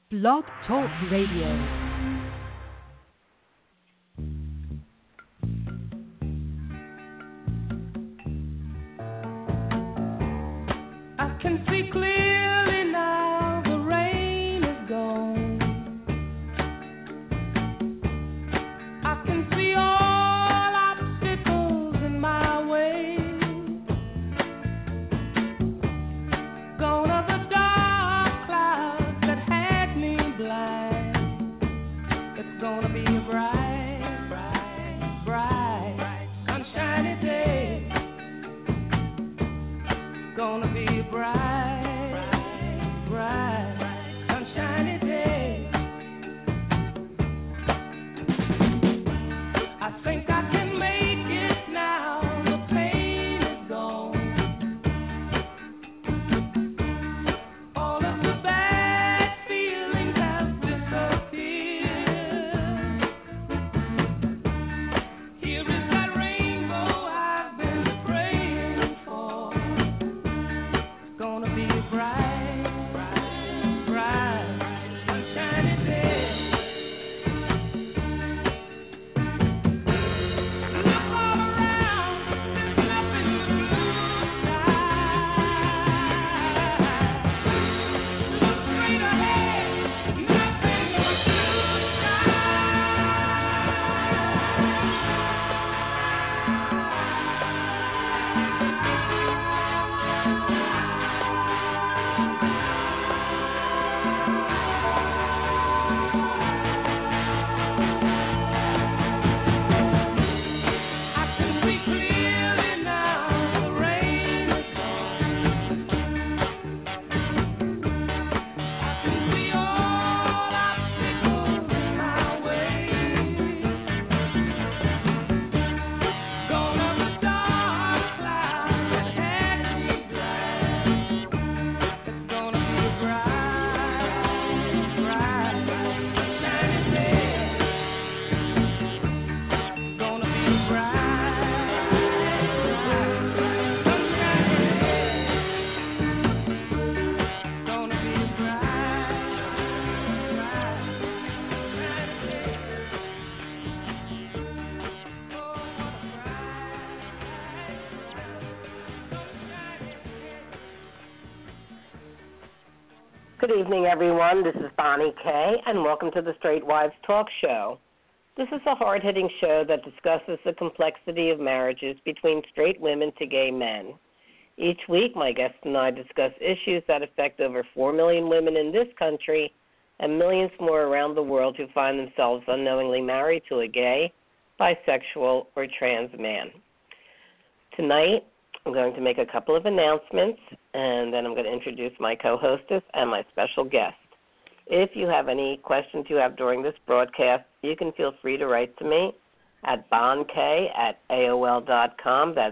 Blog Talk Radio. Good evening, everyone. This is Bonnie Kay, and welcome to the Straight Wives Talk Show. This is a hard-hitting show that discusses the complexity of marriages between straight women to gay men. Each week, my guests and I discuss issues that affect over 4 million women in this country and millions more around the world who find themselves unknowingly married to a gay, bisexual, or trans man. Tonight, I'm going to make a couple of announcements, and then I'm going to introduce my co-hostess and my special guest. If you have any questions you have during this broadcast, you can feel free to write to me at bonkay@aol.com. That's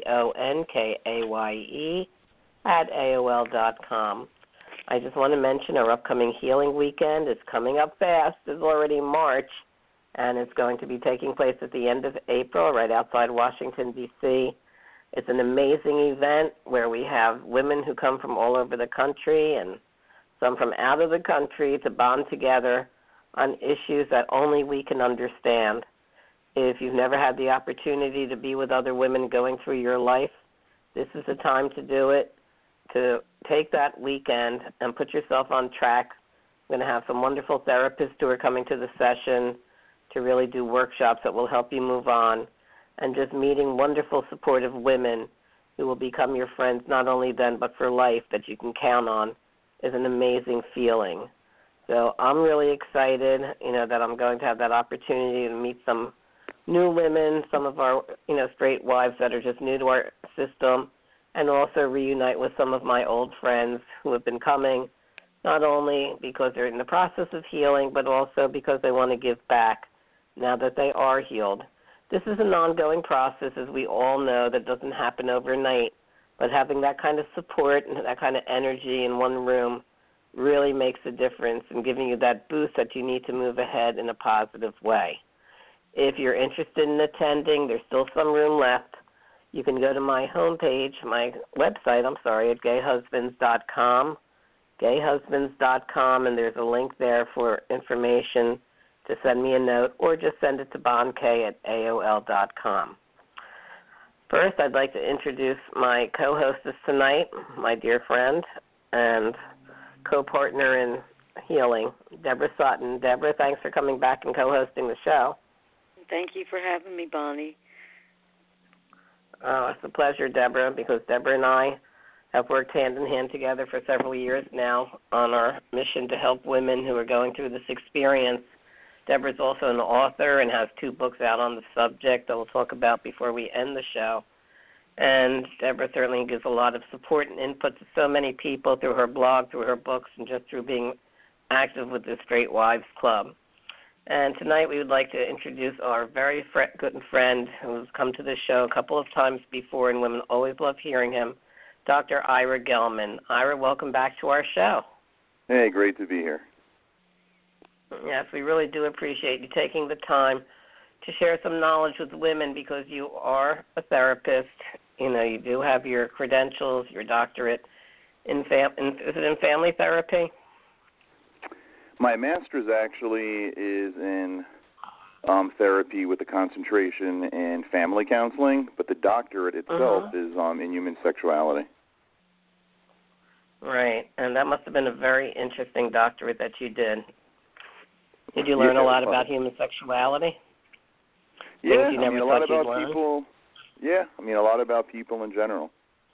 BONKAYE @AOL.com. I just want to mention our upcoming healing weekend is coming up fast. It's already March, and it's going to be taking place at the end of April right outside Washington, D.C. It's an amazing event where we have women who come from all over the country and some from out of the country to bond together on issues that only we can understand. If you've never had the opportunity to be with other women going through your life, this is the time to do it, to take that weekend and put yourself on track. We're going to have some wonderful therapists who are coming to the session to really do workshops that will help you move on. And just meeting wonderful, supportive women who will become your friends not only then but for life that you can count on is an amazing feeling. So I'm really excited, that I'm going to have that opportunity to meet some new women, some of our, straight wives that are just new to our system, and also reunite with some of my old friends who have been coming, not only because they're in the process of healing, but also because they want to give back now that they are healed. This is an ongoing process, as we all know, that doesn't happen overnight, but having that kind of support and that kind of energy in one room really makes a difference in giving you that boost that you need to move ahead in a positive way. If you're interested in attending, there's still some room left. You can go to my homepage, my website, at gayhusbands.com. gayhusbands.com, and there's a link there for information to send me a note, or just send it to bonkay@aol.com. First, I'd like to introduce my co-hostess tonight, my dear friend and co-partner in healing, Deborah Sutton. Deborah, thanks for coming back and co-hosting the show. Thank you for having me, Bonnie. Oh, it's a pleasure, Deborah, because Deborah and I have worked hand in hand together for several years now on our mission to help women who are going through this experience. Deborah's also an author and has 2 books out on the subject that we'll talk about before we end the show. And Deborah certainly gives a lot of support and input to so many people through her blog, through her books, and just through being active with the Straight Wives Club. And tonight we would like to introduce our very good friend who's come to this show a couple of times before, and women always love hearing him, Dr. Ira Gelman. Ira, welcome back to our show. Hey, great to be here. Yes, we really do appreciate you taking the time to share some knowledge with women, because you are a therapist. You know, you do have your credentials, your doctorate is it in family therapy? My master's actually is in therapy with a concentration in family counseling, but the doctorate itself is in human sexuality. Right, and that must have been a very interesting doctorate that you did. Did you learn a lot about human sexuality? Yeah, you never a lot about people. Yeah, a lot about people in general.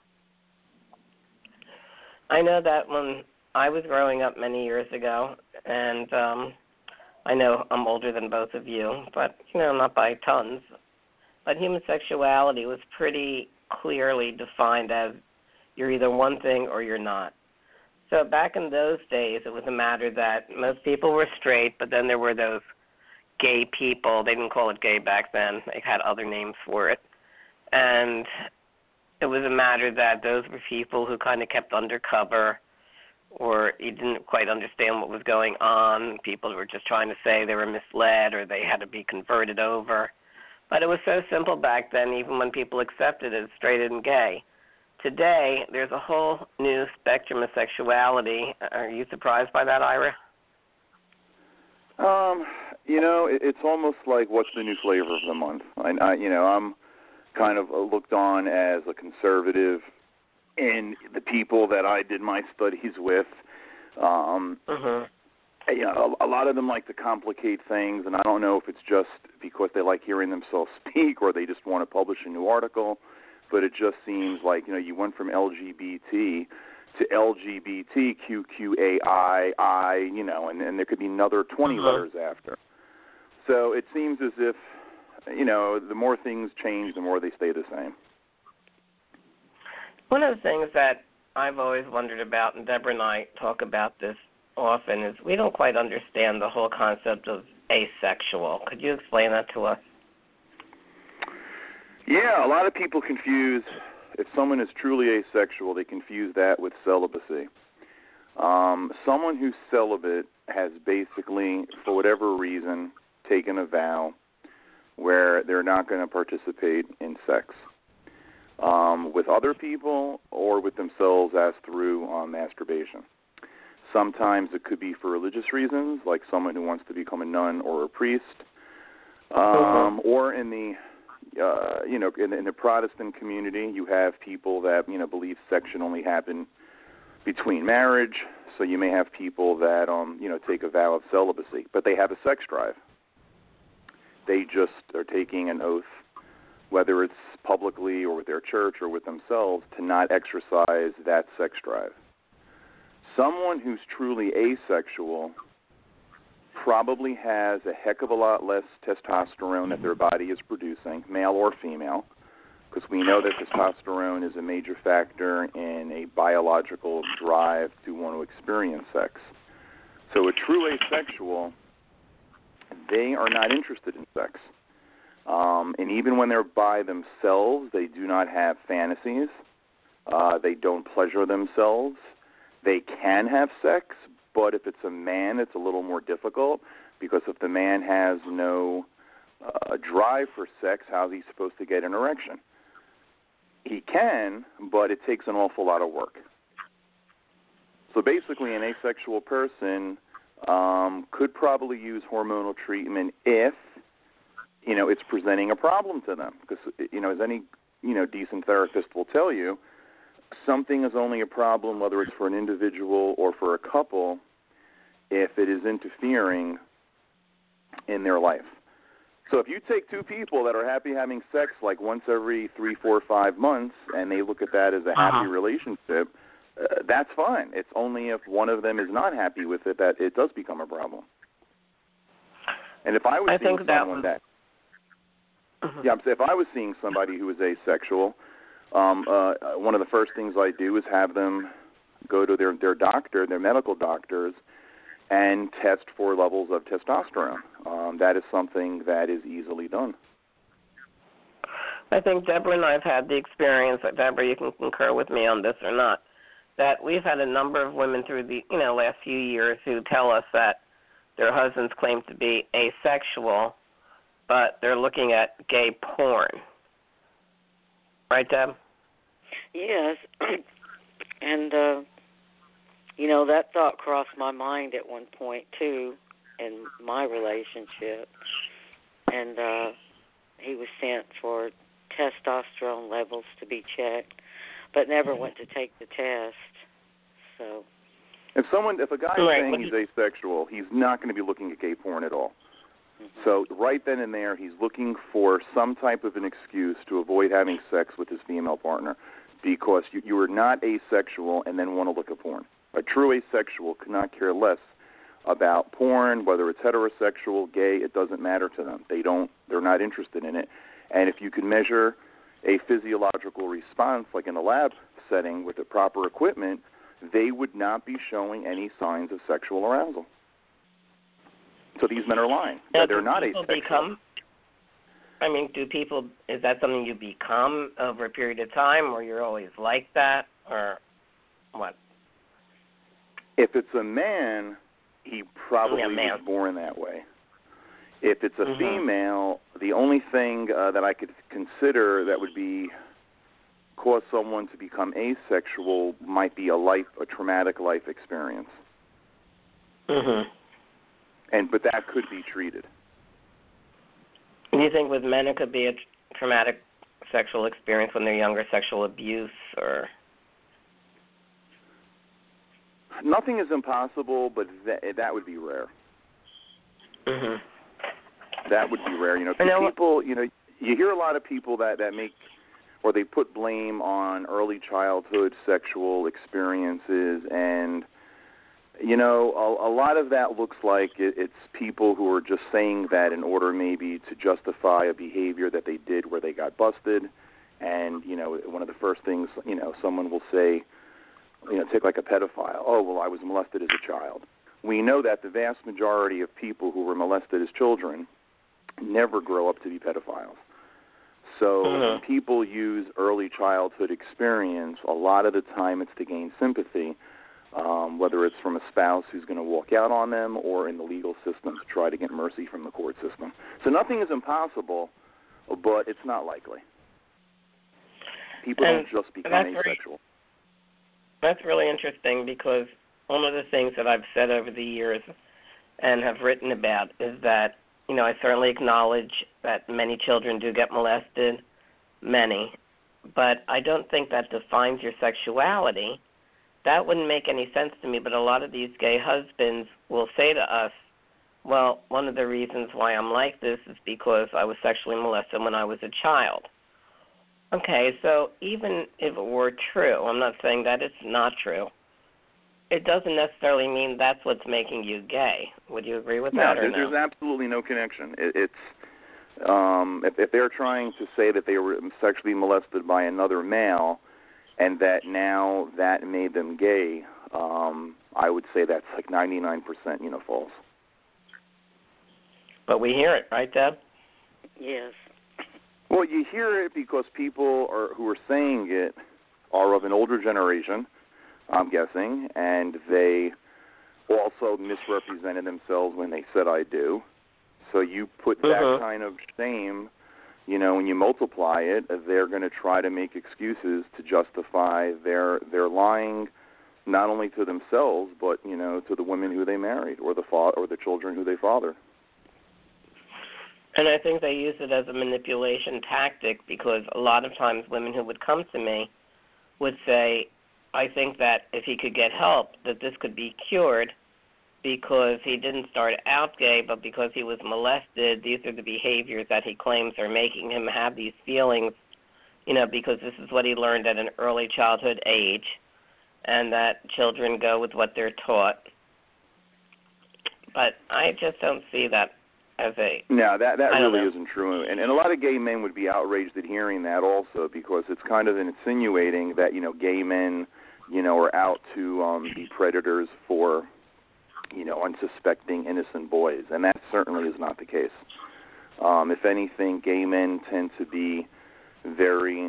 I know that when I was growing up many years ago, and I know I'm older than both of you, but, not by tons, but human sexuality was pretty clearly defined as you're either one thing or you're not. So back in those days, it was a matter that most people were straight, but then there were those gay people. They didn't call it gay back then. They had other names for it. And it was a matter that those were people who kind of kept undercover, or you didn't quite understand what was going on. People were just trying to say they were misled or they had to be converted over. But it was so simple back then, even when people accepted it as straight and gay. Today, there's a whole new spectrum of sexuality. Are you surprised by that, Ira? It's almost like what's the new flavor of the month. I'm kind of looked on as a conservative in the people that I did my studies with. A lot of them like to complicate things, and I don't know if it's just because they like hearing themselves speak or they just want to publish a new article. But it just seems like, you went from LGBT to LGBTQQAI, and there could be another 20 letters after. So it seems as if, the more things change, the more they stay the same. One of the things that I've always wondered about, and Deborah and I talk about this often, is we don't quite understand the whole concept of asexual. Could you explain that to us? Yeah, a lot of people confuse, if someone is truly asexual, they confuse that with celibacy. Someone who's celibate has basically, for whatever reason, taken a vow where they're not going to participate in sex with other people or with themselves as through masturbation. Sometimes it could be for religious reasons, like someone who wants to become a nun or a priest, or in the in the Protestant community, you have people that, believe sex should only happen between marriage. So you may have people that, take a vow of celibacy, but they have a sex drive. They just are taking an oath, whether it's publicly or with their church or with themselves, to not exercise that sex drive. Someone who's truly asexual probably has a heck of a lot less testosterone that their body is producing, male or female, because we know that testosterone is a major factor in a biological drive to want to experience sex. So a true asexual, they are not interested in sex. And even when they're by themselves, they do not have fantasies. They don't pleasure themselves. They can have sex, but if it's a man, it's a little more difficult, because if the man has no drive for sex, how is he supposed to get an erection? He can, but it takes an awful lot of work. So basically, an asexual person could probably use hormonal treatment if, it's presenting a problem to them. Because, as any, decent therapist will tell you, something is only a problem, whether it's for an individual or for a couple, if it is interfering in their life. So if you take two people that are happy having sex like once every 3, 4, 5 months, and they look at that as a happy relationship, that's fine. It's only if one of them is not happy with it that it does become a problem. And if I was seeing someone if I was seeing somebody who is asexual, one of the first things I do is have them go to their doctor, their medical doctors, and test for levels of testosterone. That is something that is easily done. I think Deborah and I have had the experience, Deborah, you can concur with me on this or not, that we've had a number of women through the last few years who tell us that their husbands claim to be asexual, but they're looking at gay porn. Right, Deb? Yes. And, that thought crossed my mind at one point, too, in my relationship. And he was sent for testosterone levels to be checked, but never went to take the test. So, if a guy is saying he's asexual, he's not going to be looking at gay porn at all. So right then and there, he's looking for some type of an excuse to avoid having sex with his female partner, because you are not asexual and then want to look at porn. A true asexual could not care less about porn, whether it's heterosexual, gay, it doesn't matter to them. They're not interested in it. And if you can measure a physiological response, like in a lab setting with the proper equipment, they would not be showing any signs of sexual arousal. So these men are lying. They're not asexual. Is that something you become over a period of time, or you're always like that, or what? If it's a man, he probably was born that way. If it's a female, the only thing that I could consider that would cause someone to become asexual might be a traumatic life experience. But that could be treated. Do you think with men it could be a traumatic sexual experience when they're younger, sexual abuse, or? Nothing is impossible, but that would be rare. That would be rare. People, you hear a lot of people that make, or they put blame on early childhood sexual experiences, and a lot of that looks like it's people who are just saying that in order maybe to justify a behavior that they did where they got busted. And, one of the first things, someone will say, take like a pedophile. Oh, well, I was molested as a child. We know that the vast majority of people who were molested as children never grow up to be pedophiles. So when people use early childhood experience, a lot of the time it's to gain sympathy, whether it's from a spouse who's going to walk out on them or in the legal system to try to get mercy from the court system. So nothing is impossible, but it's not likely. People don't just become asexual. That's really interesting, because one of the things that I've said over the years and have written about is that, I certainly acknowledge that many children do get molested, but I don't think that defines your sexuality. That wouldn't make any sense to me, but a lot of these gay husbands will say to us, well, one of the reasons why I'm like this is because I was sexually molested when I was a child. Okay, so even if it were true, I'm not saying that it's not true, it doesn't necessarily mean that's what's making you gay. Would you agree with that or no? There's absolutely no connection. It's if they're trying to say that they were sexually molested by another male and that now that made them gay, I would say that's like 99% false. But we hear it, right, Deb? Yes. Well, you hear it because people who are saying it are of an older generation, I'm guessing, and they also misrepresented themselves when they said I do. So you put that kind of shame, when you multiply it, they're going to try to make excuses to justify their lying not only to themselves, but, you know, to the women who they married or the children who they fathered. And I think they use it as a manipulation tactic, because a lot of times women who would come to me would say, I think that if he could get help, that this could be cured, because he didn't start out gay, but because he was molested, these are the behaviors that he claims are making him have these feelings, you know, because this is what he learned at an early childhood age, and that children go with what they're taught. But I just don't see that as a... No, that really isn't true. And a lot of gay men would be outraged at hearing that also, because it's kind of insinuating that, you know, gay men, you know, are out to be predators for, you know, unsuspecting innocent boys. And that certainly is not the case. If anything, gay men tend to be very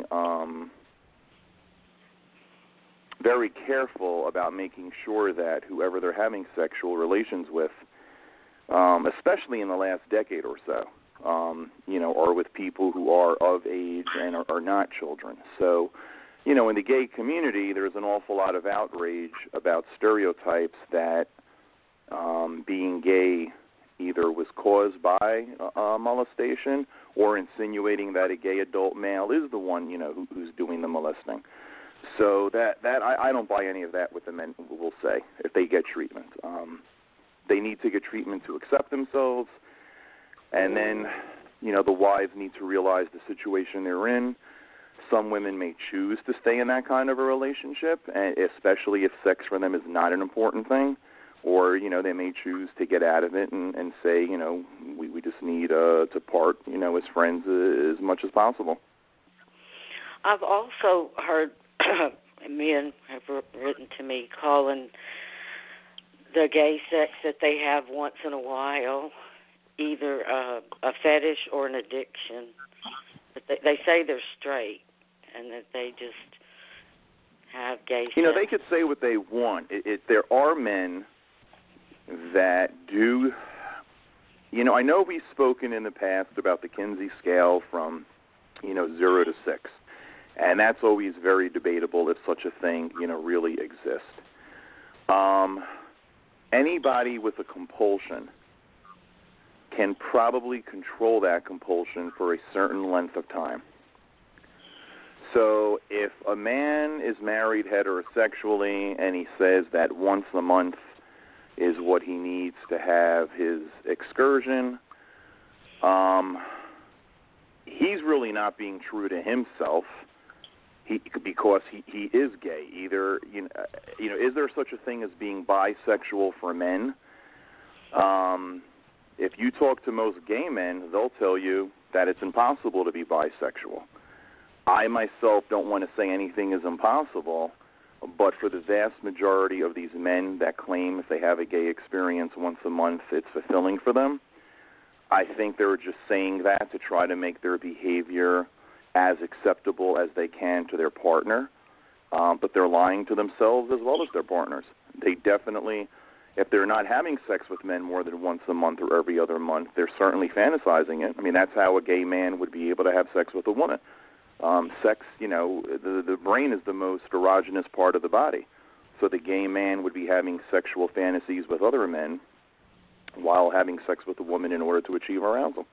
very careful about making sure that whoever they're having sexual relations with, especially in the last decade or so, you know, are with people who are of age and are not children. So, you know, in the gay community, there's an awful lot of outrage about stereotypes that being gay either was caused by molestation, or insinuating that a gay adult male is the one, you know, who's doing the molesting. So that I don't buy any of that with the men, will say, if they get treatment. They need to get treatment to accept themselves, and then, you know, the wives need to realize the situation they're in. Some women may choose to stay in that kind of a relationship, and especially if sex for them is not an important thing. Or, you know, they may choose to get out of it and say, you know, we just need to part, you know, as friends as much as possible. I've also heard men have written to me calling the gay sex that they have once in a while either a fetish or an addiction. But they say they're straight and that they just have gay sex. You know, they could say what they want. There are men that do, you know, I know we've spoken in the past about the Kinsey scale from, you know, 0 to 6, and that's always very debatable if such a thing, you know, really exists. Anybody with a compulsion can probably control that compulsion for a certain length of time. So if a man is married heterosexually and he says that once a month is what he needs to have his excursion, he's really not being true to himself, because he is gay. Either, you know, is there such a thing as being bisexual for men? If you talk to most gay men, they'll tell you that it's impossible to be bisexual. I myself don't want to say anything is impossible, but for the vast majority of these men that claim if they have a gay experience once a month, it's fulfilling for them, I think they're just saying that to try to make their behavior as acceptable as they can to their partner, but they're lying to themselves as well as their partners. They definitely, if they're not having sex with men more than once a month or every other month, they're certainly fantasizing it. I mean, that's how a gay man would be able to have sex with a woman. Sex, you know, the brain is the most erogenous part of the body. So the gay man would be having sexual fantasies with other men while having sex with a woman in order to achieve arousal.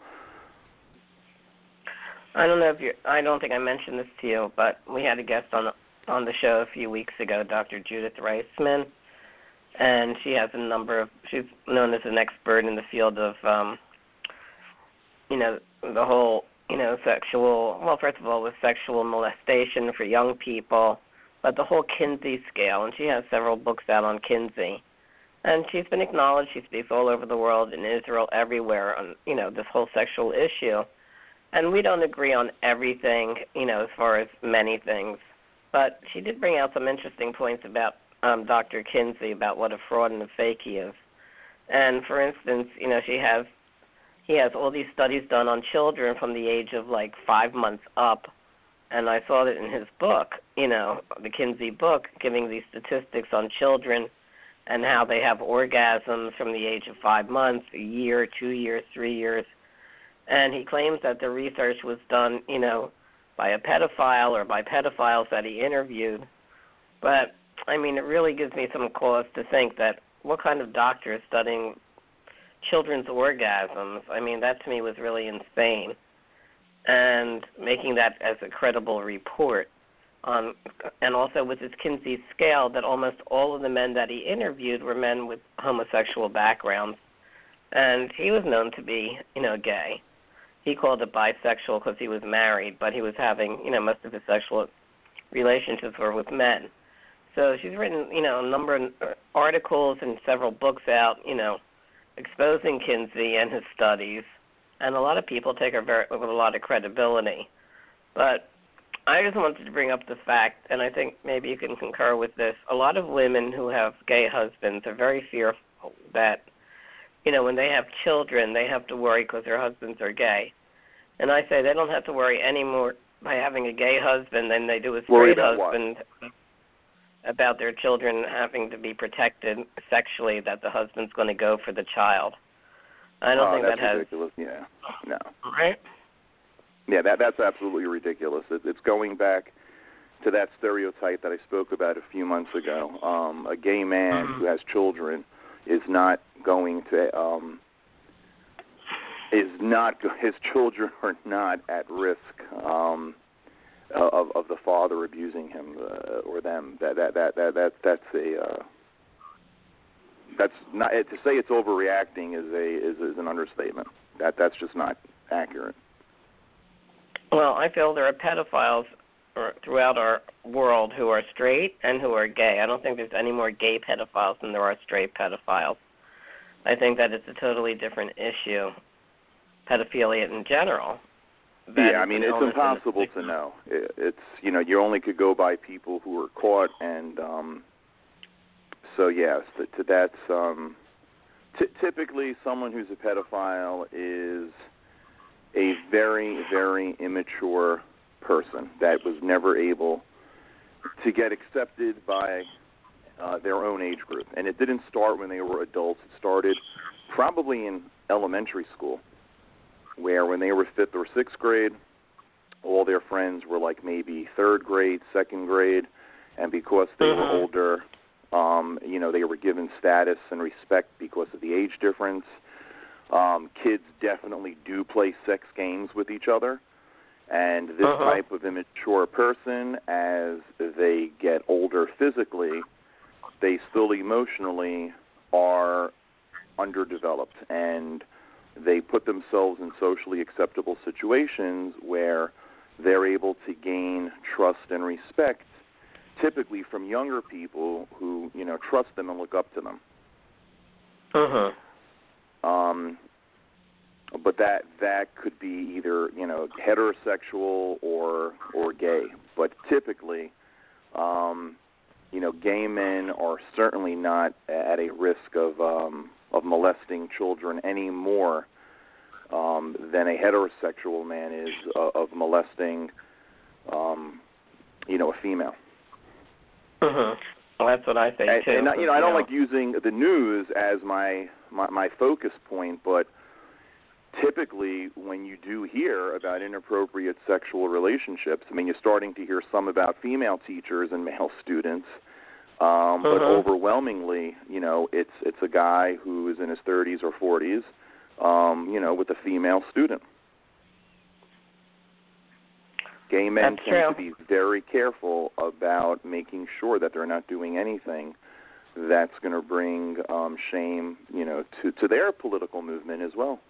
I don't know if I don't think I mentioned this to you, but we had a guest on the show a few weeks ago, Dr. Judith Reisman, and she has she's known as an expert in the field of, you know, the whole, you know, first of all, with sexual molestation for young people, but the whole Kinsey scale, and she has several books out on Kinsey. And she's been acknowledged. She speaks all over the world, in Israel, everywhere, on, you know, this whole sexual issue. And we don't agree on everything, you know, as far as many things. But she did bring out some interesting points about Dr. Kinsey, about what a fraud and a fake he is. And, for instance, you know, he has all these studies done on children from the age of, like, 5 months up. And I saw that in his book, you know, the Kinsey book, giving these statistics on children and how they have orgasms from the age of 5 months, a year, 2 years, 3 years. And he claims that the research was done, you know, by a pedophile or by pedophiles that he interviewed. But I mean, it really gives me some cause to think that what kind of doctor is studying children's orgasms? I mean, that to me was really insane. And making that as a credible report and also with his Kinsey scale, that almost all of the men that he interviewed were men with homosexual backgrounds. And he was known to be, gay. He called it bisexual because he was married, but he was having, most of his sexual relationships were with men. So she's written, a number of articles and several books out, exposing Kinsey and his studies. And a lot of people take her with a lot of credibility. But I just wanted to bring up the fact, and I think maybe you can concur with this, a lot of women who have gay husbands are very fearful that, when they have children, they have to worry because their husbands are gay. And I say they don't have to worry any more by having a gay husband than they do a straight husband about their children having to be protected sexually, that the husband's going to go for the child. I don't think that has... ridiculous. Yeah, no. Right? Yeah, that's absolutely ridiculous. It's going back to that stereotype that I spoke about a few months ago. A gay man who has children is not going to his children are not at risk of the father abusing him or them. That's not, to say it's overreacting is an understatement. That's just not accurate. Well, I feel there are pedophiles throughout our world who are straight and who are gay. I don't think there's any more gay pedophiles than there are straight pedophiles. I think that it's a totally different issue, pedophilia in general. Yeah, I mean, it's impossible to know. It's, you only could go by people who were caught, and so, yes, that's typically someone who's a pedophile is a very, very immature person that was never able to get accepted by their own age group. And it didn't start when they were adults. It started probably in elementary school, where when they were 5th or 6th grade, all their friends were like maybe 3rd grade, 2nd grade, and because they were older, they were given status and respect because of the age difference. Kids definitely do play sex games with each other, and this type of immature person, as they get older physically, they still emotionally are underdeveloped, and they put themselves in socially acceptable situations where they're able to gain trust and respect, typically from younger people who, trust them and look up to them. But that could be either, heterosexual or gay. But typically, gay men are certainly not at a risk of molesting children any more than a heterosexual man is of molesting, a female. Well, that's what I think too. And I don't like using the news as my focus point, but typically when you do hear about inappropriate sexual relationships, I mean, you're starting to hear some about female teachers and male students, but overwhelmingly, it's a guy who is in his 30s or 40s, with a female student. Gay men tend to be very careful about making sure that they're not doing anything that's going to bring shame, to their political movement as well.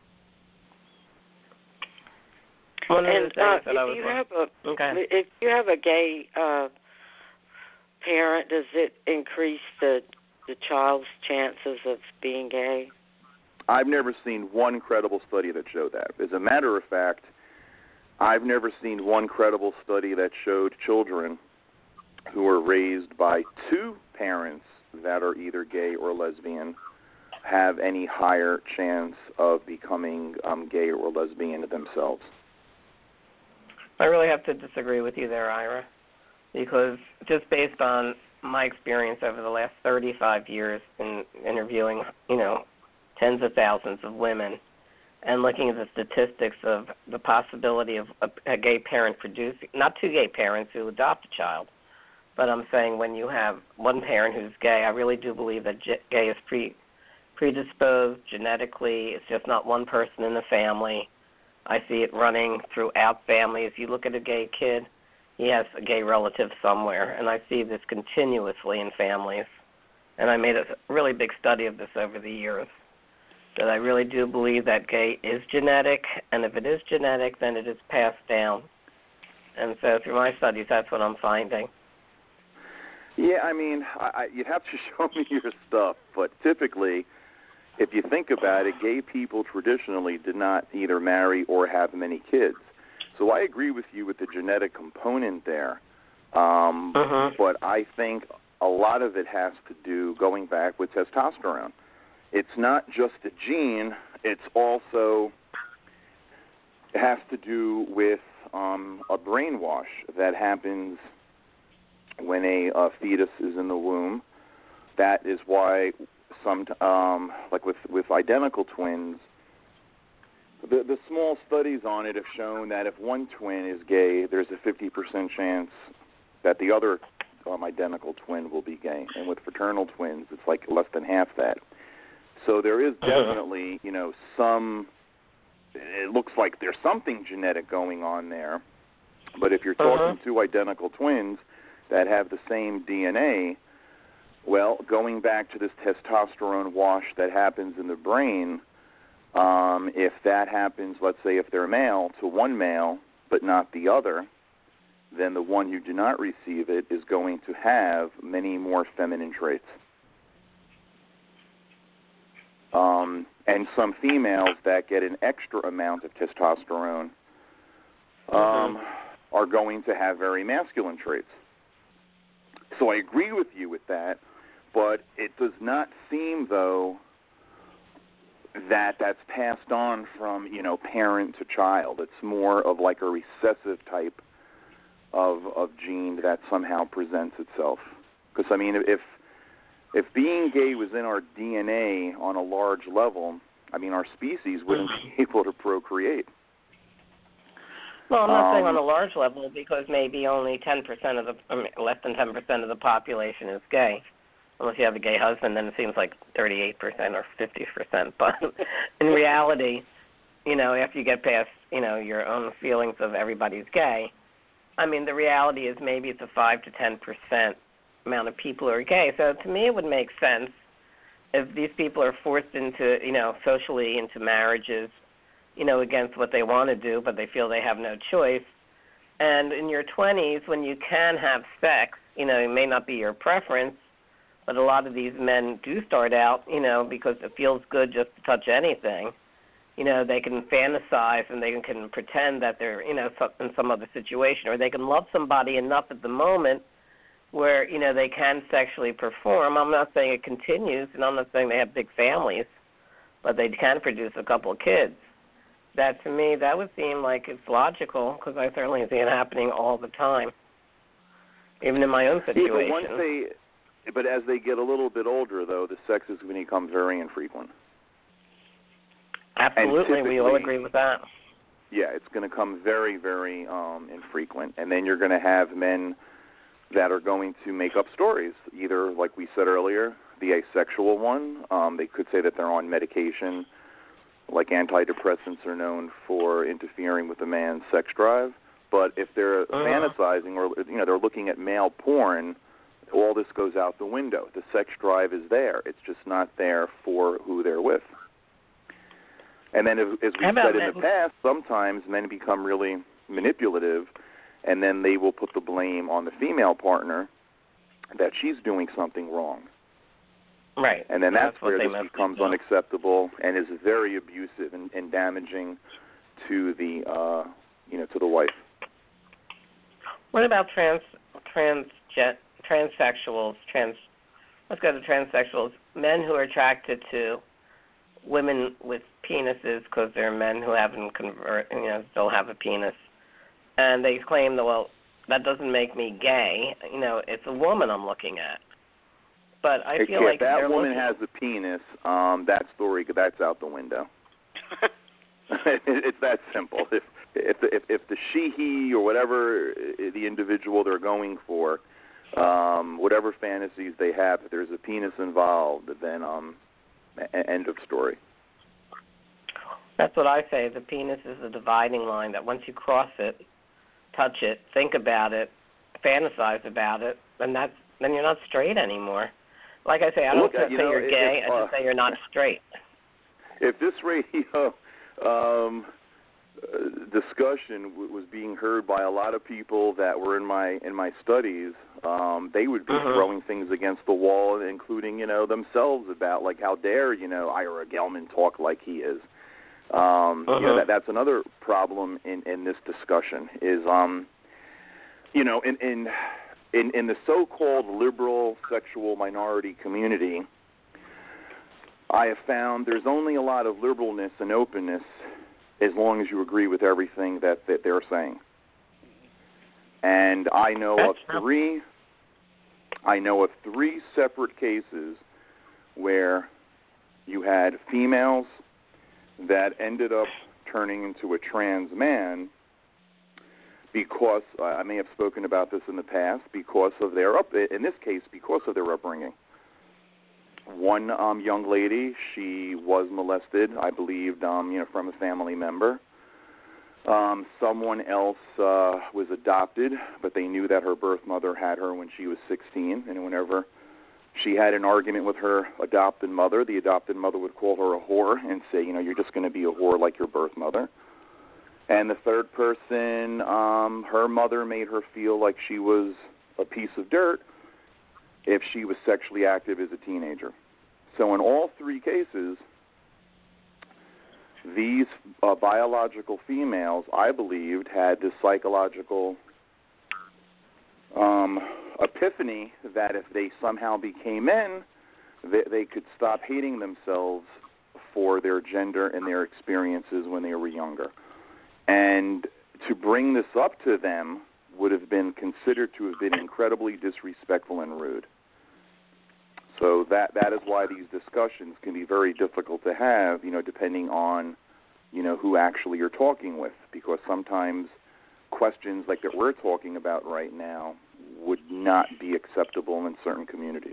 If you have a gay parent, does it increase the child's chances of being gay? I've never seen one credible study that showed that. As a matter of fact, I've never seen one credible study that showed children who are raised by two parents that are either gay or lesbian have any higher chance of becoming gay or lesbian themselves. I really have to disagree with you there, Ira, because just based on my experience over the last 35 years in interviewing, tens of thousands of women and looking at the statistics of the possibility of a gay parent producing, not two gay parents who adopt a child, But I'm saying when you have one parent who's gay, I really do believe that gay is predisposed genetically. It's just not one person in the family. I see it running throughout families. You look at a gay kid, he has a gay relative somewhere, and I see this continuously in families. And I made a really big study of this over the years, that I really do believe that gay is genetic, and if it is genetic, then it is passed down. And so through my studies, that's what I'm finding. Yeah, I mean, you'd have to show me your stuff, but typically, if you think about it, gay people traditionally did not either marry or have many kids. So I agree with you with the genetic component there. But I think a lot of it has to do, going back, with testosterone. It's not just a gene, it's also has to do with a brainwash that happens when a fetus is in the womb. That is why some, like with identical twins, the small studies on it have shown that if one twin is gay, there's a 50% chance that the other identical twin will be gay. And with fraternal twins, it's like less than half that. So there is definitely, some, it looks like there's something genetic going on there. But if you're talking two identical twins that have the same DNA, well, going back to this testosterone wash that happens in the brain, if that happens, let's say if they're male, to one male but not the other, then the one who do not receive it is going to have many more feminine traits. And some females that get an extra amount of testosterone are going to have very masculine traits. So I agree with you with that, but it does not seem, though, that that's passed on from, parent to child. It's more of like a recessive type of gene that somehow presents itself. Because, I mean, if being gay was in our DNA on a large level, I mean, our species wouldn't be able to procreate. Well, I'm not saying on a large level, because maybe only 10% of less than 10% of the population is gay. Unless you have a gay husband, then it seems like 38% or 50%. But in reality, after you get past, your own feelings of everybody's gay, I mean, the reality is maybe it's a 5 to 10% amount of people who are gay. So to me, it would make sense if these people are forced into, socially into marriages, against what they want to do, but they feel they have no choice. And in your 20s, when you can have sex, it may not be your preference, but a lot of these men do start out, because it feels good just to touch anything. They can fantasize and they can pretend that they're, in some other situation, or they can love somebody enough at the moment where, they can sexually perform. I'm not saying it continues, and I'm not saying they have big families, but they can produce a couple of kids. That, to me, that would seem like it's logical, because I certainly see it happening all the time, even in my own situation. But as they get a little bit older, though, the sex is going to become very infrequent. Absolutely, we all agree with that. Yeah, it's going to come very, very infrequent. And then you're going to have men that are going to make up stories, either, like we said earlier, the asexual one. They could say that they're on medication, like antidepressants are known for interfering with a man's sex drive. But if they're fantasizing or, they're looking at male porn, all this goes out the window. The sex drive is there. It's just not there for who they're with. And then, as we said in the past, sometimes men become really manipulative, and then they will put the blame on the female partner that she's doing something wrong. Right. And then that's where this becomes unacceptable and is very abusive and damaging to the, to the wife. What about transsexuals? Let's go to transsexuals. Men who are attracted to women with penises because they're men who haven't still have a penis, and they claim that, well, that doesn't make me gay. It's a woman I'm looking at. But I feel like if that woman has a penis, that story, that's out the window. It's that simple. If the she, he, or whatever the individual they're going for whatever fantasies they have. If there's a penis involved, then end of story. That's what I say. The penis is the dividing line, that once you cross it, touch it, think about it, fantasize about it, then you're not straight anymore. Like I say, I don't say you're gay, I just say you're not straight. If this radio discussion was being heard by a lot of people that were in my studies, they would be throwing things against the wall, including themselves, about like, how dare Ira Gelman talk like he is. That's another problem in this discussion is in the so-called liberal sexual minority community, I have found there's only a lot of liberalness and openness as long as you agree with everything that they're saying. And I know of three separate cases where you had females that ended up turning into a trans man because, I may have spoken about this in the past, because of their because of their upbringing. One young lady, she was molested, I believed, from a family member. Someone else was adopted, but they knew that her birth mother had her when she was 16, and whenever she had an argument with her adopted mother, the adopted mother would call her a whore and say, you're just going to be a whore like your birth mother. And the third person, her mother made her feel like she was a piece of dirt if she was sexually active as a teenager. So in all three cases, these biological females, I believed, had this psychological epiphany that if they somehow became men, they could stop hating themselves for their gender and their experiences when they were younger. And to bring this up to them would have been considered to have been incredibly disrespectful and rude. So that is why these discussions can be very difficult to have, depending on, who actually you're talking with, because sometimes questions like that we're talking about right now would not be acceptable in certain communities.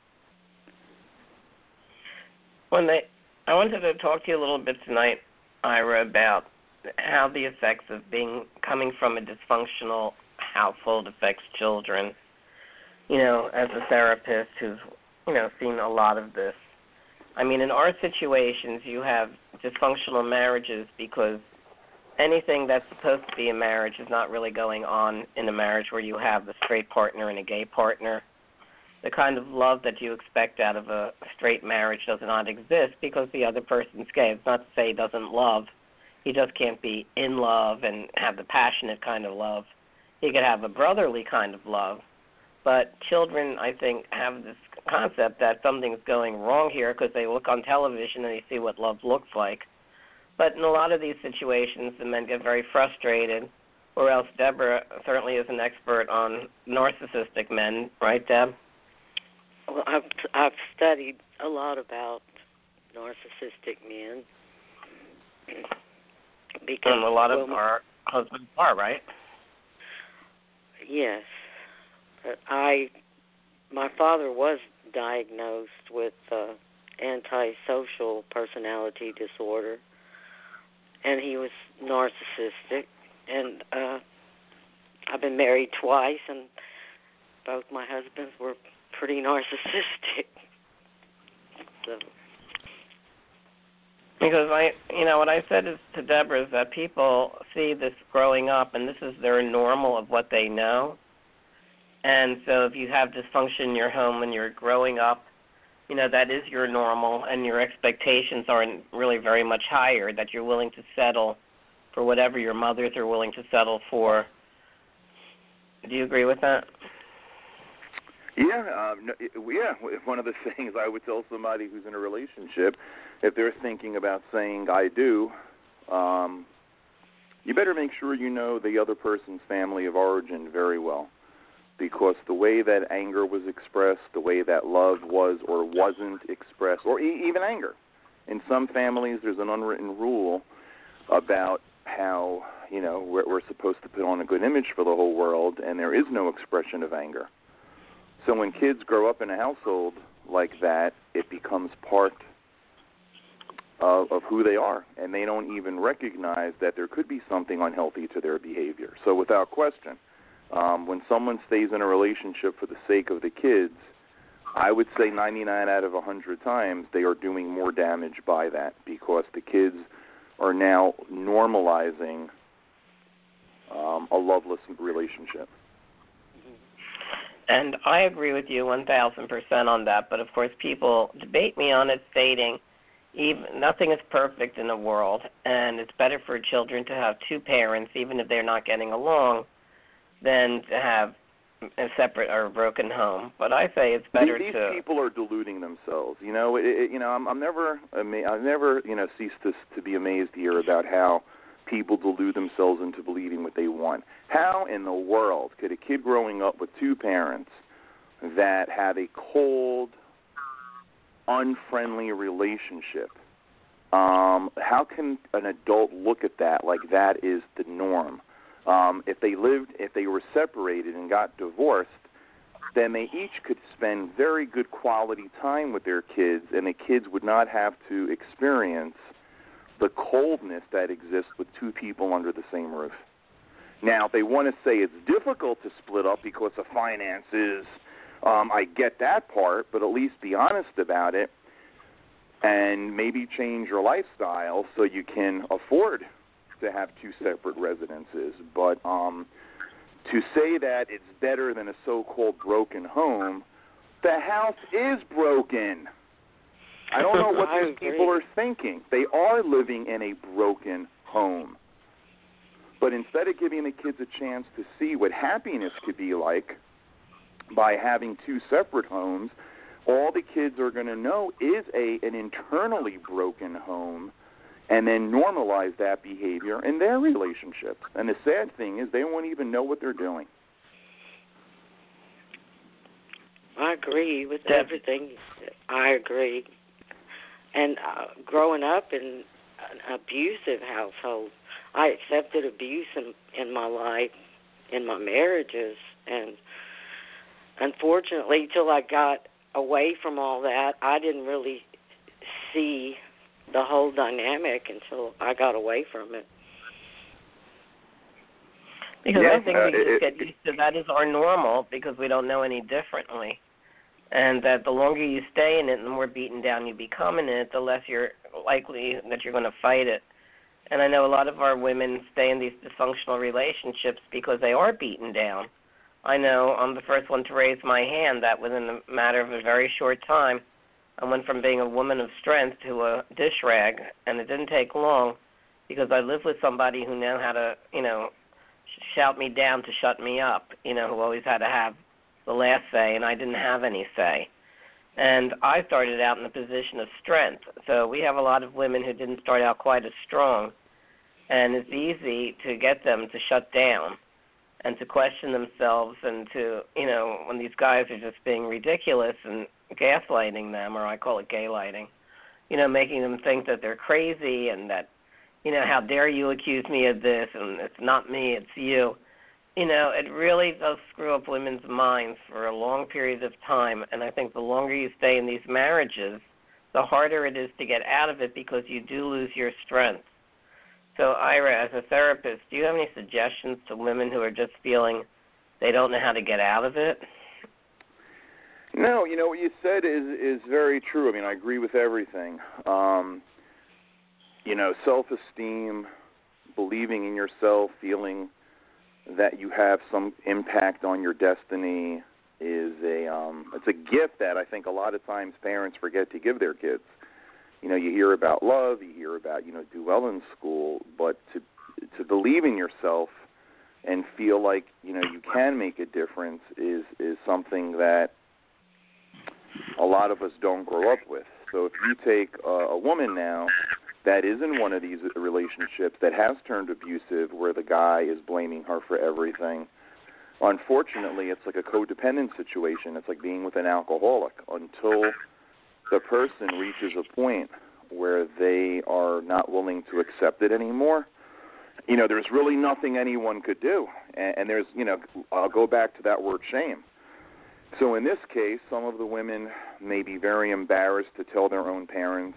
I wanted to talk to you a little bit tonight, Ira, about how the effects of coming from a dysfunctional household affects children. As a therapist who's seen a lot of this. I mean, in our situations, you have dysfunctional marriages because anything that's supposed to be a marriage is not really going on in a marriage where you have a straight partner and a gay partner. The kind of love that you expect out of a straight marriage does not exist because the other person's gay. It's not to say he doesn't love. He just can't be in love and have the passionate kind of love. He could have a brotherly kind of love. But children, I think, have this concept that something's going wrong here because they look on television and they see what love looks like. But in a lot of these situations, the men get very frustrated, or else Deborah certainly is an expert on narcissistic men. Right, Deb? Well, I've studied a lot about narcissistic men. Because, and a lot of our husbands are, right? Yes. My father was diagnosed with antisocial personality disorder, and he was narcissistic. And I've been married twice, and both my husbands were pretty narcissistic. So. Because what I said is to Deborah is that people see this growing up, and this is their normal of what they know. And so if you have dysfunction in your home when you're growing up, that is your normal, and your expectations are really very much higher, that you're willing to settle for whatever your mothers are willing to settle for. Do you agree with that? Yeah, one of the things I would tell somebody who's in a relationship, if they're thinking about saying I do, you better make sure you know the other person's family of origin very well. Because the way that anger was expressed, the way that love was or wasn't expressed, or even anger. In some families, there's an unwritten rule about how, we're supposed to put on a good image for the whole world, and there is no expression of anger. So when kids grow up in a household like that, it becomes part of who they are, and they don't even recognize that there could be something unhealthy to their behavior. So without question, when someone stays in a relationship for the sake of the kids, I would say 99 out of 100 times they are doing more damage by that, because the kids are now normalizing a loveless relationship. And I agree with you 1,000% on that, but of course people debate me on it, stating nothing is perfect in the world, and it's better for children to have two parents, even if they're not getting along, than to have a separate or a broken home. But I say it's better these to. These people are deluding themselves. I'm never cease to be amazed here about how people delude themselves into believing what they want. How in the world could a kid growing up with two parents that have a cold, unfriendly relationship, how can an adult look at that like that is the norm? If they were separated and got divorced, then they each could spend very good quality time with their kids, and the kids would not have to experience the coldness that exists with two people under the same roof. Now, if they want to say it's difficult to split up because of finances, I get that part, but at least be honest about it and maybe change your lifestyle so you can afford to have two separate residences. But to say that it's better than a so-called broken home, the house is broken. I don't know what these people are thinking. They are living in a broken home. But instead of giving the kids a chance to see what happiness could be like by having two separate homes, all the kids are going to know is an internally broken home, and then normalize that behavior in their relationships. And the sad thing is they won't even know what they're doing. I agree with everything. I agree. And growing up in an abusive household, I accepted abuse in my life, in my marriages, and unfortunately, till I got away from all that, I didn't really see the whole dynamic until I got away from it. Because I think we just get used to that as our normal because we don't know any differently. And that the longer you stay in it, the more beaten down you become in it, the less you're likely that you're going to fight it. And I know a lot of our women stay in these dysfunctional relationships because they are beaten down. I know I'm the first one to raise my hand that within a matter of a very short time, I went from being a woman of strength to a dish rag, and it didn't take long because I lived with somebody who knew how to, shout me down to shut me up, who always had to have the last say, and I didn't have any say. And I started out in a position of strength. So we have a lot of women who didn't start out quite as strong, and it's easy to get them to shut down and to question themselves and to, when these guys are just being ridiculous and gaslighting them, or I call it gaylighting, making them think that they're crazy and that, how dare you accuse me of this, and it's not me, it's you. It really does screw up women's minds for a long period of time, and I think the longer you stay in these marriages, the harder it is to get out of it because you do lose your strength. So, Ira, as a therapist, do you have any suggestions to women who are just feeling they don't know how to get out of it? No, what you said is very true. I mean, I agree with everything. Self-esteem, believing in yourself, feeling that you have some impact on your destiny is it's a gift that I think a lot of times parents forget to give their kids. You hear about love, you hear about, do well in school, but to believe in yourself and feel like, you can make a difference is something that a lot of us don't grow up with. So if you take a woman now that is in one of these relationships that has turned abusive where the guy is blaming her for everything, unfortunately it's like a codependent situation. It's like being with an alcoholic until the person reaches a point where they are not willing to accept it anymore. There's really nothing anyone could do. And there's, I'll go back to that word shame. So in this case, some of the women may be very embarrassed to tell their own parents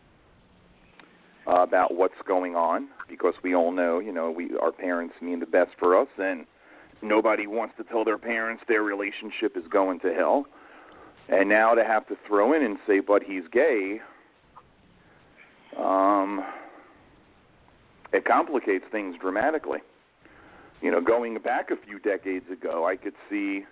about what's going on, because we all know, our parents mean the best for us, and nobody wants to tell their parents their relationship is going to hell. And now to have to throw in and say, but he's gay, it complicates things dramatically. Going back a few decades ago, I could see,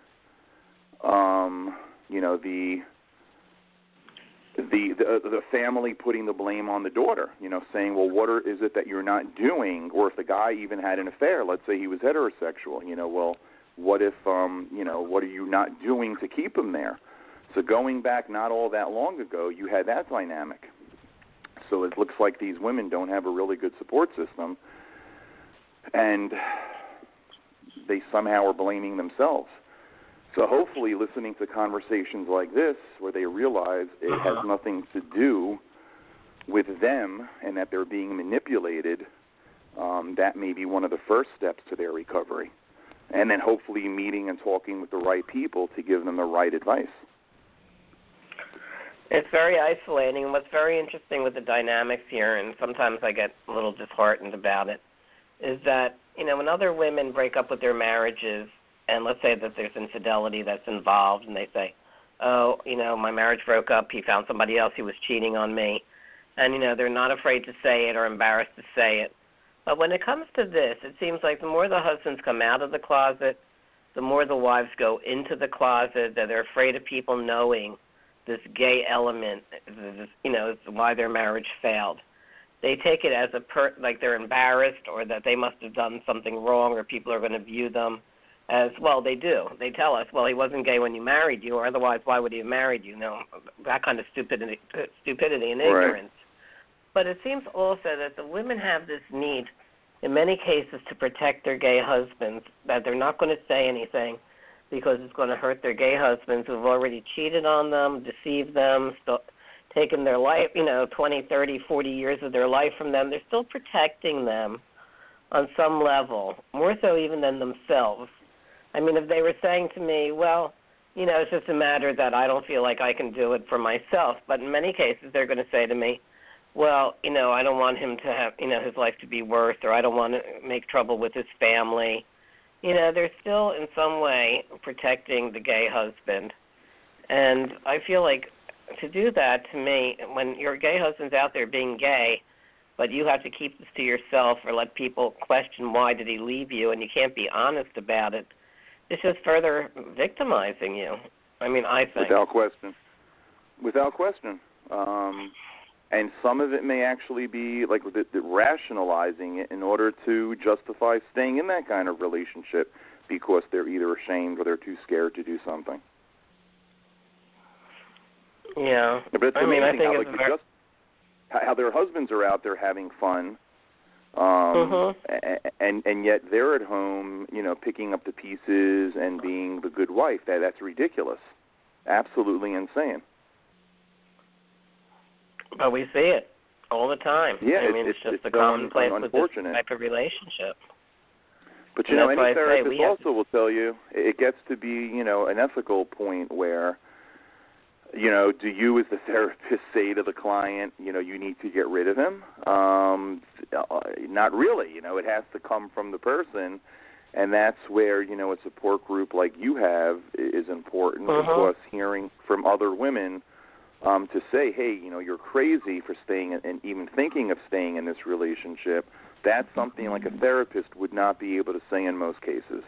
the family putting the blame on the daughter, saying, well, what is it that you're not doing? Or if the guy even had an affair, let's say he was heterosexual, well, what if, what are you not doing to keep him there? So going back not all that long ago, you had that dynamic. So it looks like these women don't have a really good support system, and they somehow are blaming themselves. So hopefully listening to conversations like this, where they realize it has nothing to do with them and that they're being manipulated, that may be one of the first steps to their recovery. And then hopefully meeting and talking with the right people to give them the right advice. It's very isolating. And what's very interesting with the dynamics here, and sometimes I get a little disheartened about it, is that, when other women break up with their marriages, and let's say that there's infidelity that's involved, and they say, oh, my marriage broke up, he found somebody else, he was cheating on me, and, they're not afraid to say it or embarrassed to say it. But when it comes to this, it seems like the more the husbands come out of the closet, the more the wives go into the closet, that they're afraid of people knowing this gay element, why their marriage failed. They take it as like they're embarrassed, or that they must have done something wrong, or people are going to view them as, well, they do. They tell us, well, he wasn't gay when you married you, or otherwise why would he have married you? That kind of stupidity and ignorance. Right. But it seems also that the women have this need, in many cases, to protect their gay husbands, that they're not going to say anything because it's going to hurt their gay husbands who've already cheated on them, deceived them, taken their life, 20, 30, 40 years of their life from them. They're still protecting them on some level, more so even than themselves. I mean, if they were saying to me, well, it's just a matter that I don't feel like I can do it for myself. But in many cases, they're going to say to me, well, I don't want him to have, his life to be worse, or I don't want to make trouble with his family. They're still in some way protecting the gay husband. And I feel like to do that, to me, when your gay husband's out there being gay, but you have to keep this to yourself or let people question why did he leave you, and you can't be honest about it, it's just further victimizing you. I mean, I think. Without question. And some of it may actually be like the rationalizing it in order to justify staying in that kind of relationship because they're either ashamed or they're too scared to do something. Yeah. But it's amazing how their husbands are out there having fun, and yet they're at home, picking up the pieces and being the good wife. That's ridiculous. Absolutely insane. But we see it all the time. Yeah, it's just a commonplace with this type of relationship. But any therapist also will tell you it gets to be, an ethical point where, do you as the therapist say to the client, you need to get rid of him? Not really. It has to come from the person, and that's where, a support group like you have is important, because hearing from other women to say, hey, you're crazy for staying and even thinking of staying in this relationship, that's something like a therapist would not be able to say in most cases.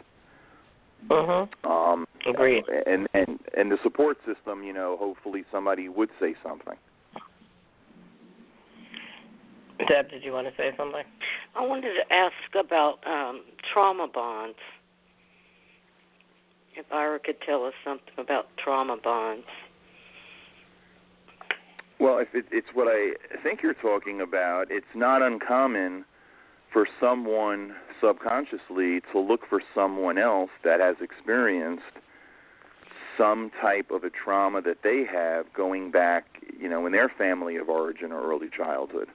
Agreed. And the support system, hopefully somebody would say something. Deb, did you want to say something? I wanted to ask about trauma bonds. If Ira could tell us something about trauma bonds. Well, if it's what I think you're talking about, it's not uncommon for someone subconsciously to look for someone else that has experienced some type of a trauma that they have going back, in their family of origin or early childhood.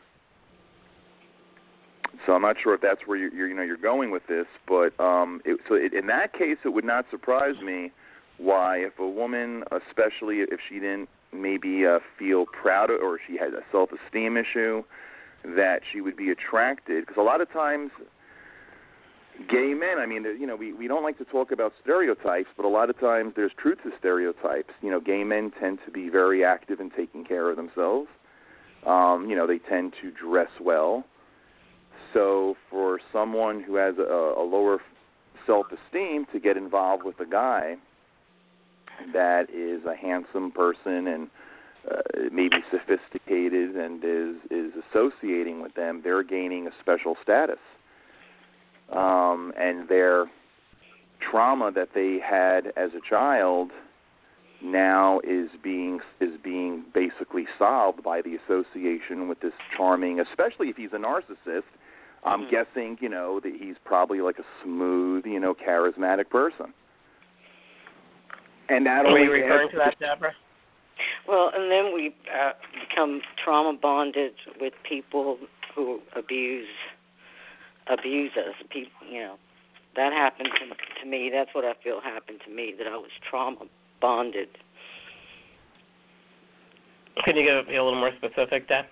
So I'm not sure if that's where you're going with this, but in that case, it would not surprise me why if a woman, especially if she didn't maybe feel proud of, or she had a self-esteem issue, that she would be attracted, because a lot of times gay men, I mean, we don't like to talk about stereotypes, but a lot of times there's truth to stereotypes. Gay men tend to be very active in taking care of themselves. They tend to dress well. So for someone who has a lower self-esteem to get involved with a guy that is a handsome person and maybe sophisticated and is associating with them, they're gaining a special status. And their trauma that they had as a child now is being basically solved by the association with this charming, especially if he's a narcissist. I'm guessing, that he's probably like a smooth, charismatic person. And that are you referring to that, Deborah? Well, and then we become trauma bonded with people who abuse us. People, that happened to me. That's what I feel happened to me, that I was trauma bonded. Can you be a little more specific, Deb?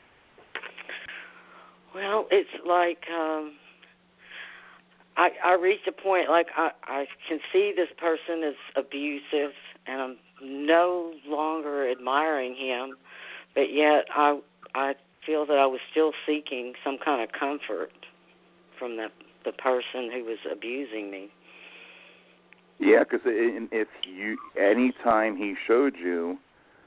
Well, it's like I reached a point, like I can see this person is abusive, and I'm no longer admiring him, but yet I feel that I was still seeking some kind of comfort from the person who was abusing me. Yeah, because any time he showed you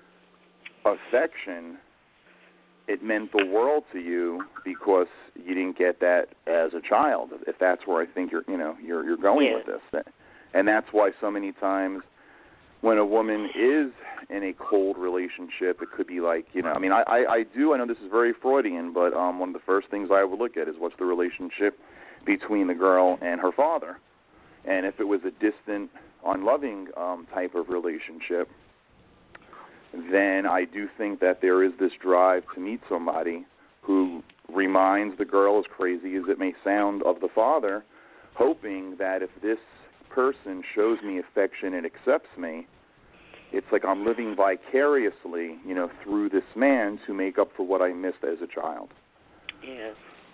affection, it meant the world to you because you didn't get that as a child. If that's where I think you're going with this, and that's why so many times when a woman is in a cold relationship, it could be like, I know this is very Freudian, but one of the first things I would look at is what's the relationship between the girl and her father. And if it was a distant, unloving type of relationship, then I do think that there is this drive to meet somebody who reminds the girl, as crazy as it may sound, of the father, hoping that if this person shows me affection and accepts me, it's like I'm living vicariously, through this man to make up for what I missed as a child. Yes.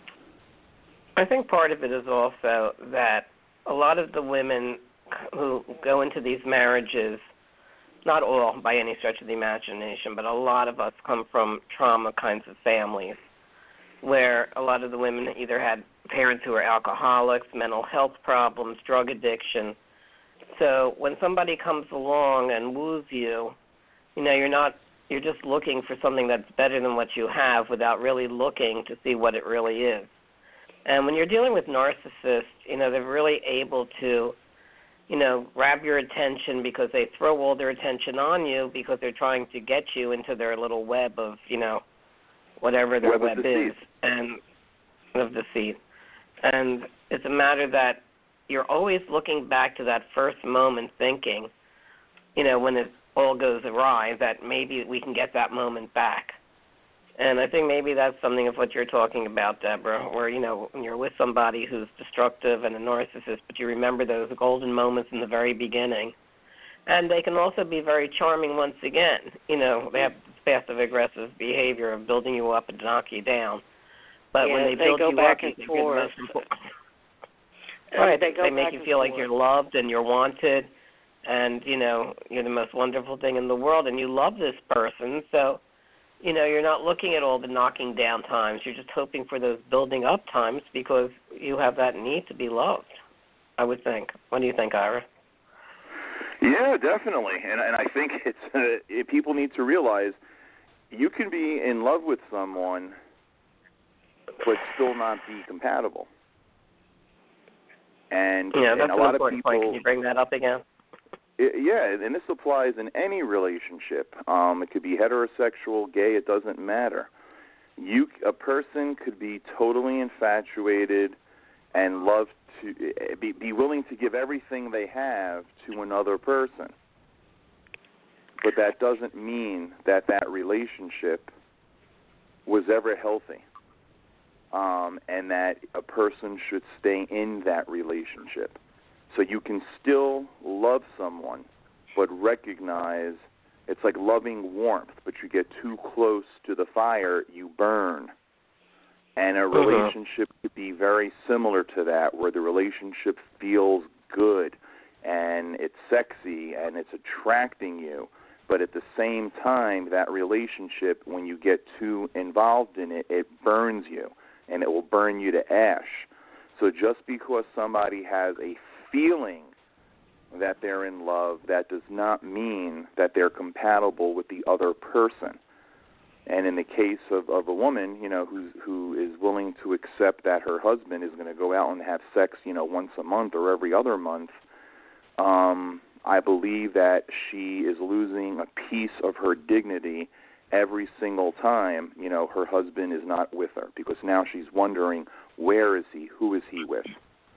I think part of it is also that a lot of the women who go into these marriages, not all by any stretch of the imagination, but a lot of us come from trauma kinds of families where a lot of the women either had parents who were alcoholics, mental health problems, drug addiction. So when somebody comes along and woos you, you're just looking for something that's better than what you have without really looking to see what it really is. And when you're dealing with narcissists, they're really able to, grab your attention because they throw all their attention on you because they're trying to get you into their little web of, whatever their web is, and of deceit. And it's a matter that you're always looking back to that first moment thinking, when it all goes awry, that maybe we can get that moment back. And I think maybe that's something of what you're talking about, Deborah, where, when you're with somebody who's destructive and a narcissist, but you remember those golden moments in the very beginning. And they can also be very charming once again. They have passive-aggressive behavior of building you up and knock you down. But when they build you up, you think you're the most important. Right, they make you feel like you're loved and you're wanted and, you're the most wonderful thing in the world and you love this person. So, you're not looking at all the knocking down times. You're just hoping for those building up times because you have that need to be loved, I would think. What do you think, Ira? Yeah, definitely. And I think it's people need to realize you can be in love with someone but still not be compatible. And, that's and a lot of people. Point. Can you bring that up again? And this applies in any relationship. It could be heterosexual, gay, it doesn't matter. A person could be totally infatuated and love to be willing to give everything they have to another person. But that doesn't mean that relationship was ever healthy. And that a person should stay in that relationship. So you can still love someone but recognize it's like loving warmth, but you get too close to the fire, you burn. And a relationship could be very similar to that, where the relationship feels good and it's sexy and it's attracting you, but at the same time, that relationship, when you get too involved in it, it burns you, and it will burn you to ash. So just because somebody has a feeling that they're in love, that does not mean that they're compatible with the other person. And in the case of a woman, who is willing to accept that her husband is going to go out and have sex, once a month or every other month, I believe that she is losing a piece of her dignity every single time, her husband is not with her, because now she's wondering, where is he? Who is he with?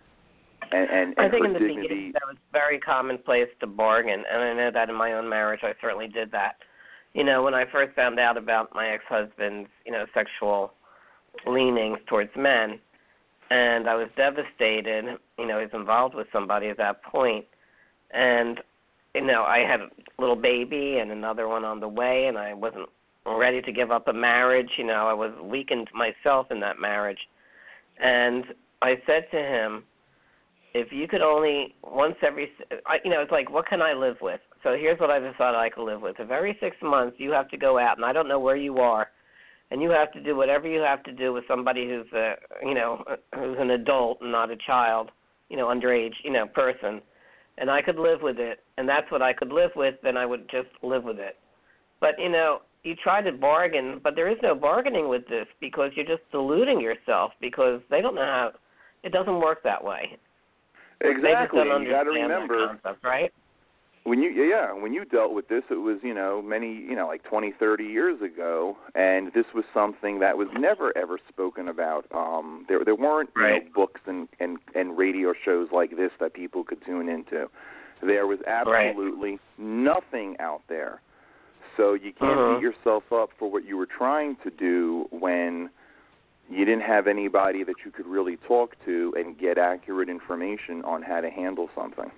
And I think in the dignity, beginning that was very commonplace to bargain, and I know that in my own marriage I certainly did that. When I first found out about my ex-husband's, sexual leanings towards men, and I was devastated, he was involved with somebody at that point, and, I had a little baby and another one on the way, and I wasn't ready to give up a marriage. I was weakened myself in that marriage. And I said to him, if you could only once every, it's like, what can I live with? So here's what I decided I could live with. If every 6 months you have to go out, and I don't know where you are, and you have to do whatever you have to do with somebody who's who's an adult and not a child, underage, person, and I could live with it, and that's what I could live with, then I would just live with it. But, you try to bargain, but there is no bargaining with this, because you're just deluding yourself, because they don't know how, it doesn't work that way. Exactly. They just don't You got to understand remember, that concept, right? when you dealt with this, it was, many, like 20, 30 years ago, and this was something that was never, ever spoken about. There weren't books and radio shows like this that people could tune into. There was absolutely nothing out there. So you can't beat yourself up for what you were trying to do when you didn't have anybody that you could really talk to and get accurate information on how to handle something.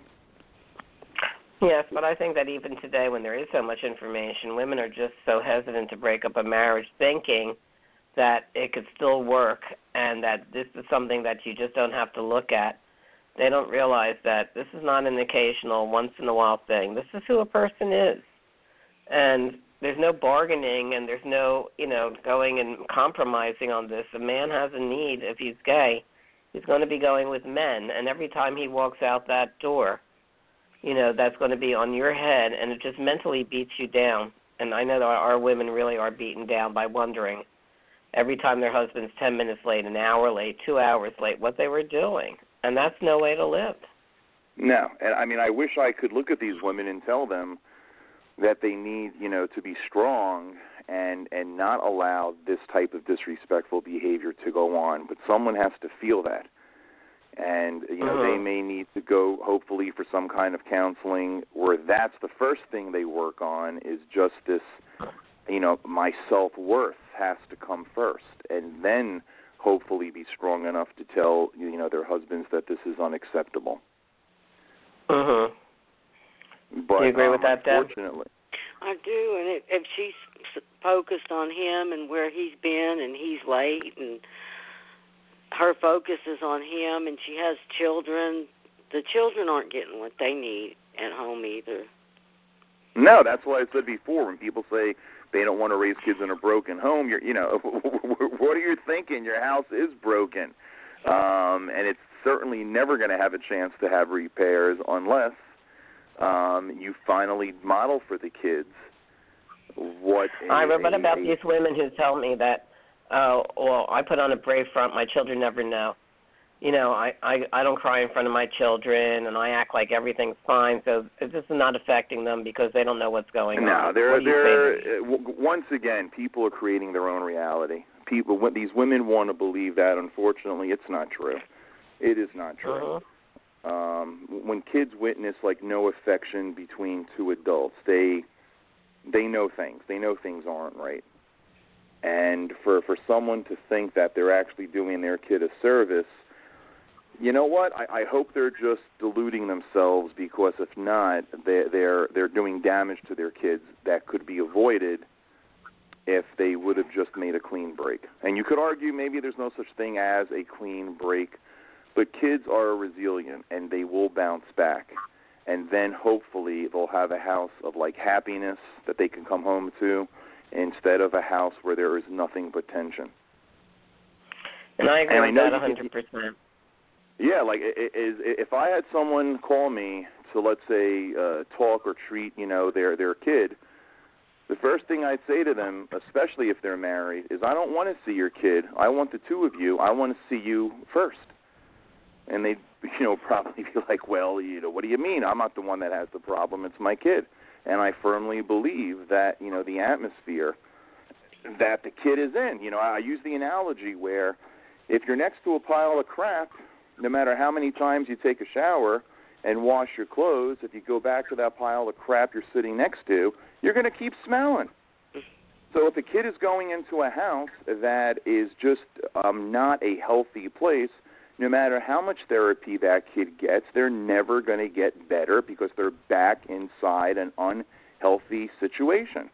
Yes, but I think that even today, when there is so much information, women are just so hesitant to break up a marriage, thinking that it could still work and that this is something that you just don't have to look at. They don't realize that this is not an occasional, once-in-a-while thing. This is who a person is. And there's no bargaining, and there's no, going and compromising on this. A man has a need. If he's gay, he's going to be going with men. And every time he walks out that door, that's going to be on your head, and it just mentally beats you down. And I know that our women really are beaten down by wondering every time their husband's 10 minutes late, an hour late, 2 hours late, what they were doing. And that's no way to live. No. And, I wish I could look at these women and tell them that they need, to be strong and not allow this type of disrespectful behavior to go on. But someone has to feel that. And, they may need to go, hopefully, for some kind of counseling where that's the first thing they work on is just this, my self-worth has to come first. And then hopefully be strong enough to tell, their husbands that this is unacceptable. Mm-hmm. But, do you agree with that, Deb? Unfortunately. I do, and if she's focused on him and where he's been and he's late and her focus is on him and she has children, the children aren't getting what they need at home either. No, that's what I said before. When people say they don't want to raise kids in a broken home, what are you thinking? Your house is broken. And it's certainly never going to have a chance to have repairs unless you finally model for the kids what I read about these women who tell me that, I put on a brave front, my children never know. I don't cry in front of my children, and I act like everything's fine, so this is not affecting them because they don't know what's going on. No, once again, people are creating their own reality. These women want to believe that. Unfortunately, it's not true. It is not true. When kids witness no affection between two adults, they know things. They know things aren't right. And for someone to think that they're actually doing their kid a service, You know what? I hope they're just deluding themselves, because if not, they're doing damage to their kids that could be avoided if they would have just made a clean break. And you could argue maybe there's no such thing as a clean break, but kids are resilient and they will bounce back. And then hopefully they'll have a house of like happiness that they can come home to, instead of a house where there is nothing but tension. And I agree with that 100%. Yeah, like if I had someone call me to, let's say, talk or treat, their kid, the first thing I'd say to them, especially if they're married, is I don't want to see your kid. I want the two of you. I want to see you first. And they'd, probably be like, well, what do you mean? I'm not the one that has the problem. It's my kid. And I firmly believe that, the atmosphere that the kid is in. I use the analogy where if you're next to a pile of crap, no matter how many times you take a shower and wash your clothes, if you go back to that pile of crap you're sitting next to, you're going to keep smelling. So if a kid is going into a house that is just not a healthy place, no matter how much therapy that kid gets, they're never going to get better, because they're back inside an unhealthy situation.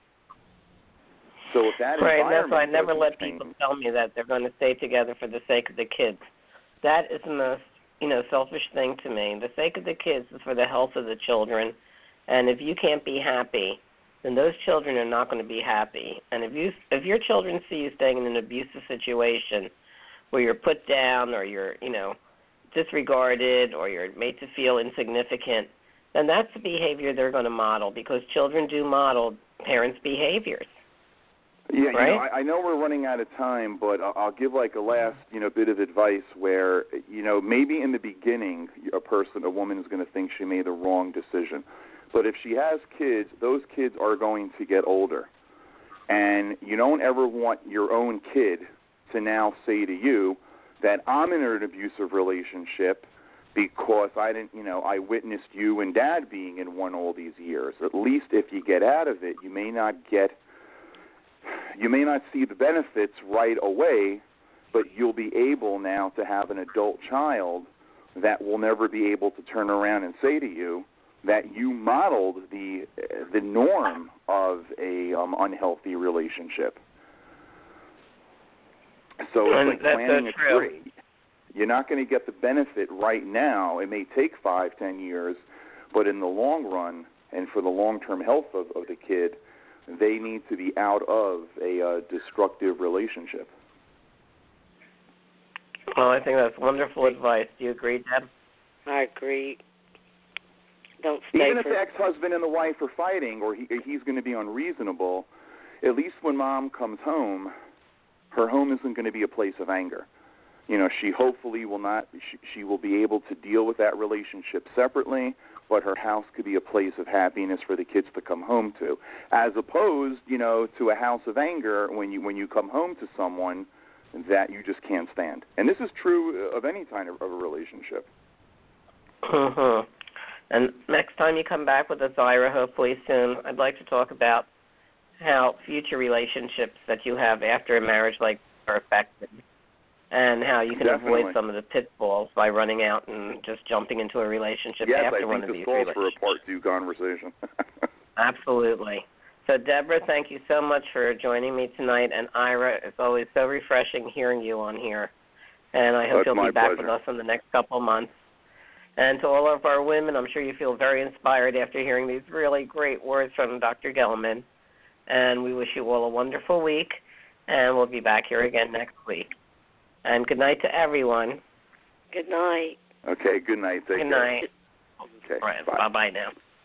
So if that right, environment that's why I never let change, people tell me that they're going to stay together for the sake of the kids. That is the most, selfish thing to me. The sake of the kids is for the health of the children. And if you can't be happy, then those children are not going to be happy. And if your children see you staying in an abusive situation where you're put down or you're, disregarded or you're made to feel insignificant, then that's the behavior they're going to model, because children do model parents' behaviors. Yeah, right? I know we're running out of time, but I'll give like a last, bit of advice where, maybe in the beginning a woman is going to think she made the wrong decision. But if she has kids, those kids are going to get older. And you don't ever want your own kid to now say to you that I'm in an abusive relationship because I witnessed you and Dad being in one all these years. At least if you get out of it, you may not see the benefits right away, but you'll be able now to have an adult child that will never be able to turn around and say to you that you modeled the norm of a unhealthy relationship. So it's like planting a tree. You're not going to get the benefit right now. It may take 5-10 years, but in the long run and for the long-term health of the kid, they need to be out of a destructive relationship. Well, I think that's wonderful advice. Do you agree, Deb? I agree. Don't stay Even if the ex-husband and the wife are fighting, or he's going to be unreasonable, at least when Mom comes home, her home isn't going to be a place of anger. She hopefully will not. She will be able to deal with that relationship separately, but her house could be a place of happiness for the kids to come home to, as opposed, to a house of anger when you come home to someone that you just can't stand. And this is true of any kind of a relationship. Mm-hmm. And next time you come back with us, Ira, hopefully soon, I'd like to talk about how future relationships that you have after a marriage like are affected, and how you can avoid some of the pitfalls by running out and just jumping into a relationship after one of these relationships. Yes, I think this calls for a part 2 conversation. Absolutely. So, Deborah, thank you so much for joining me tonight. And Ira, it's always so refreshing hearing you on here. And I hope you'll be back with us in the next couple of months. And to all of our women, I'm sure you feel very inspired after hearing these really great words from Dr. Gelman. And we wish you all a wonderful week. And we'll be back here again next week. And good night to everyone. Good night. Okay, good night. Take care. Good night. Okay, all right, bye. Bye-bye now.